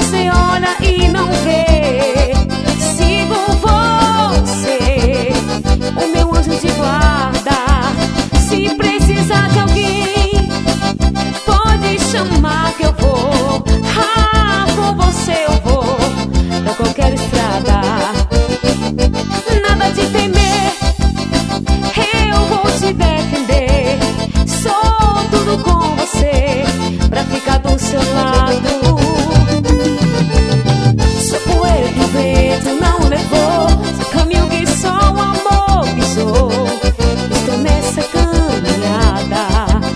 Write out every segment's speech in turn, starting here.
você olha e não vê. Sigo você, o meu anjo de guarda. Se precisar de alguém, pode chamar que eu vou. Com você eu vou pra qualquer estrada. Nada de temer, eu vou te defender. Sou tudo com você pra ficar do seu lado. Sou poeira que o vento não levou, sou caminho que só o amor pisou. Estou nessa caminhada.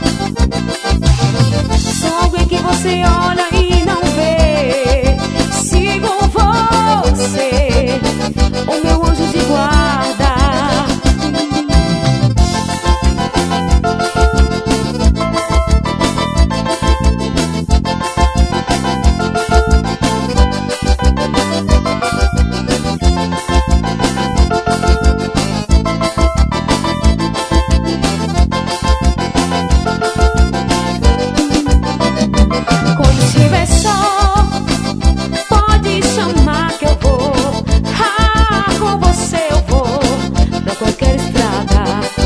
Sou alguém que você olha e não vê. Sigo você, o meu anjo de guarda. Quando estiver só, pode chamar que eu vou. Com você eu vou pra qualquer estrada.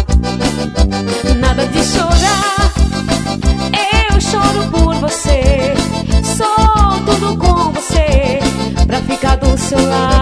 Nada de chorar, eu choro por você. Sou tudo com você pra ficar do seu lado.